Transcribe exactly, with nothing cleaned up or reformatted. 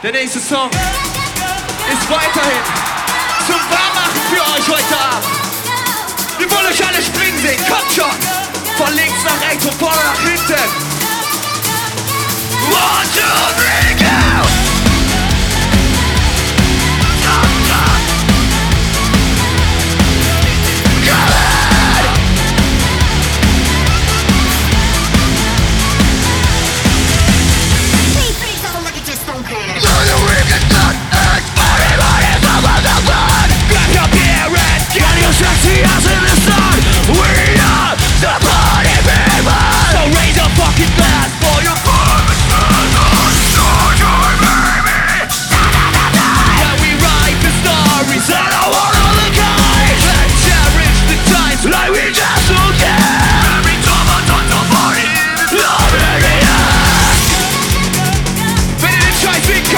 Der nächste Song ist weiterhin zum Warmmachen für euch heute Abend. Wir wollen euch alle springen sehen, kommt schon! Von links nach rechts, von vorne nach hinten. One, two, three, go!